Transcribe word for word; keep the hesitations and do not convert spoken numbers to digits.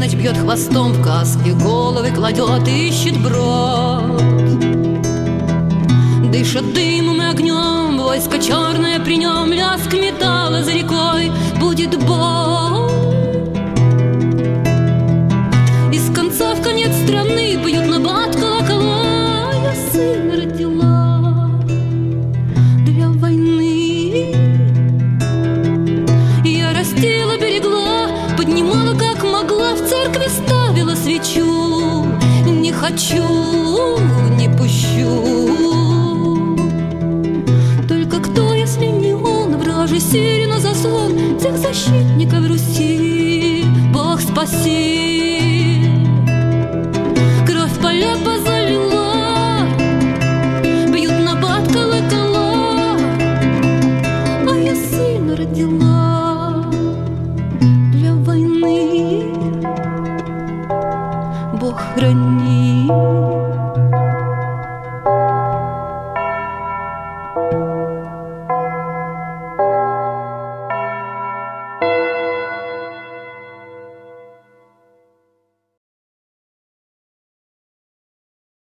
ночь бьет хвостом в каске, головы кладет, ищет брод. Дышат дымом и огнем, войско черное при нем, лязг металла за рекой, будет боль. Из конца в конец страны бьют набат колокола. Я сына родила для войны. Я растила, берегла, поднимала как могла, в церкви ставила свечу. Не хочу, не пущу. Только кто, если не он, вражий сирена заслон тех защитников Руси? Бог спаси. Кровь поля позалила, бьют набат колокола, а я сына родила для войны. Бог храни.